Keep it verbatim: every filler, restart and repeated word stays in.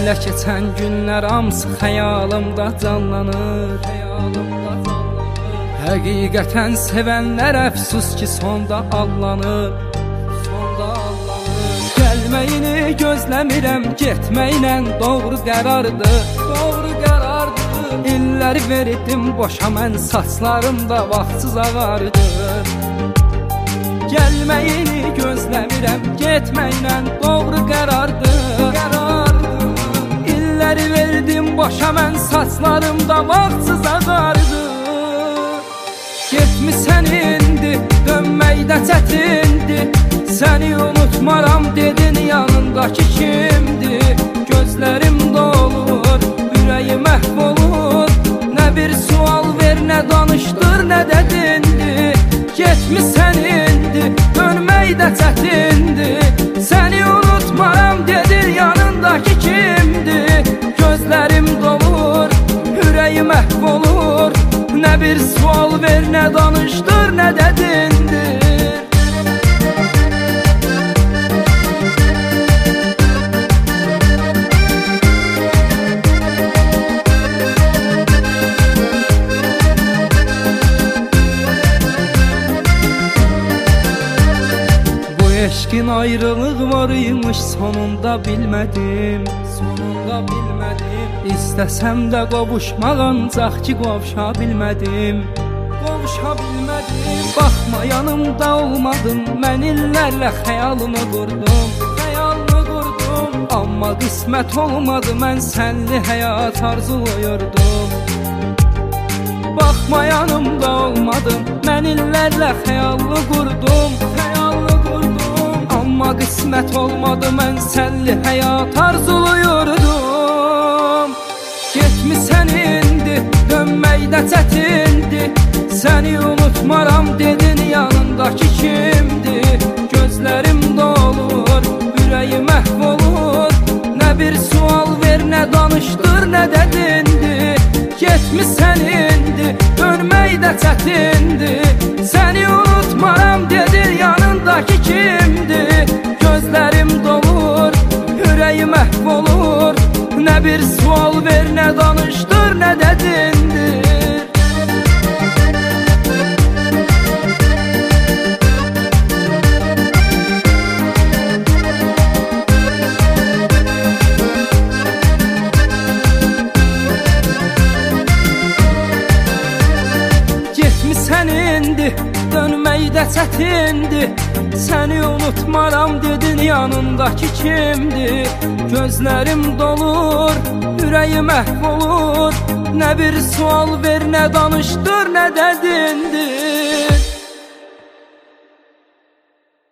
Senlə keçən günlər hamısı xəyalımda canlanır, xəyalımda canlanır. Həqiqətən sevənlər əfsus ki sonda allanır, sonda allanır. Gəlməyini gözləmirəm, getməklə doğru qərardır, doğru qərardır. İllər verdim boşa mən, saçlarımda vaxtsız ağardı. Gəlməyini gözləmirəm, getməklə doğru qərardır, qərardır. İlləri verdim boşa mən, saçlarımda vaxtsız ağardı. Getmisən indi, dönməkdə çətindir. Səni unutmaram dedin, yanındakı kimdir? Gözlərim dolur, ürəyim məhv olur. Nə bir sual ver, nə danışdır, nə də dindir. Getmisən indi, dönməkdə çətindir. Səni unutmaram dedin, yanındakı kimdir? Gözlərim dolur, ürəyim məhv olur. Nə bir sual ver, nə danışdır, nə də dindir. Eşkin ayrılıq var imiş, sonunda bilmədim, sonunda bilmədim. İstəsəm də qovuşmaq ancaq ki qovuşa bilmədim, qovuşa bilmədim. Baxma yanımda olmadın, mən illərlə xəyalını qurdum, xəyalını qurdum. Amma qismət olmadı, mən sənli həyat arzuluyordum. Baxma yanımda olmadın, mən illərlə xəyalını qurdum, xəyalını qurdum. Amma qismət olmadı, mən sənli həyat arzuluyordum. Getmisən indi, dönməkdə çətindir. Səni unutmaram dedin, yanındakı kimdir? Gözlərim dolur, ürəyim məhv olur. Nə bir sual ver, nə danışdır, nə də dindir. Getmisən indi, dönməkdə çətindir. Səni unutmaram dedin, yanındakı kimdir? Gözlərim dolur, ürəyim məhv olur. Nə bir sual ver, nə danışdır, nə də dindir. Getmisən indi, dönməkdə çətindir. Səni unutmaram dedin, yanındakı kimdir? Gözlərim dolur, ürəyim məhv olur. Nə bir sual ver, nə danışdır, nə də dindir.